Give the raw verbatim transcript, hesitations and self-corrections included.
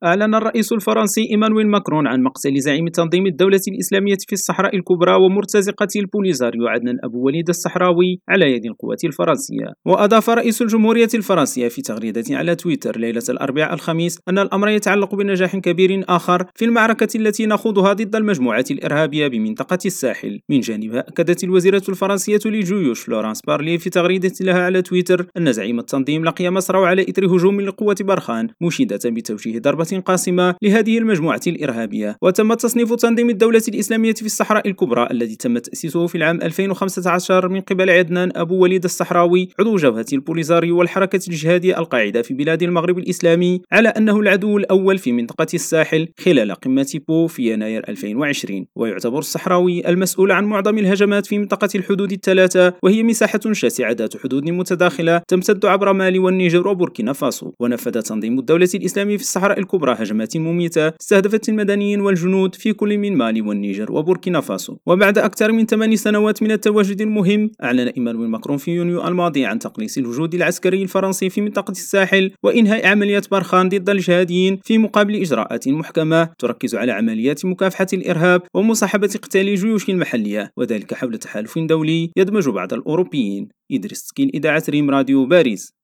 أعلن الرئيس الفرنسي إيمانويل ماكرون عن مقتل زعيم تنظيم الدولة الإسلامية في الصحراء الكبرى ومرتزقة البوليزاريو عدنان أبو وليد الصحراوي على يد القوات الفرنسية. وأضاف رئيس الجمهورية الفرنسية في تغريدة على تويتر ليلة الأربعاء الخميس أن الأمر يتعلق بنجاح كبير آخر في المعركة التي نخوضها ضد المجموعات الإرهابية بمنطقة الساحل. من جانبها أكدت الوزيرة الفرنسية للجيوش فلورانس بارلي في تغريدة لها على تويتر أن زعيم التنظيم لقي مصره على إثر هجوم لقوة برخان، مشيدة بتوجيه ضربة قاسمة لهذه المجموعة الإرهابية. وتم تصنيف تنظيم الدولة الإسلامية في الصحراء الكبرى الذي تم تأسيسه في العام ألفين وخمسة عشر من قبل عدنان أبو وليد الصحراوي عضو جبهة البوليزاريو والحركة الجهادية القاعدة في بلاد المغرب الإسلامي على أنه العدو الأول في منطقة الساحل خلال قمة بو في يناير ألفين وعشرين. ويعتبر الصحراوي المسؤول عن معظم الهجمات في منطقة الحدود الثلاثة، وهي مساحة شاسعة ذات حدود متداخلة تمتد عبر مالي والنيجر وبوركينا فاسو. ونفذ تنظيم الدولة الإسلامية في الصحراء الكبرى هجمات مميتة استهدفت المدنيين والجنود في كل من مالي والنيجر وبوركينا فاسو. وبعد أكثر من ثمان سنوات من التواجد المهم، أعلن إيمانويل ماكرون في يونيو الماضي عن تقليص الوجود العسكري الفرنسي في منطقة الساحل وإنهاء عمليات برخان ضد الجهاديين في مقابل إجراءات محكمة تركز على عمليات مكافحة الإرهاب ومصاحبة قتال الجيوش المحلية، وذلك حول تحالف دولي يدمج بعض الأوروبيين. إدريس تكين، إذاعة ريم راديو باريس.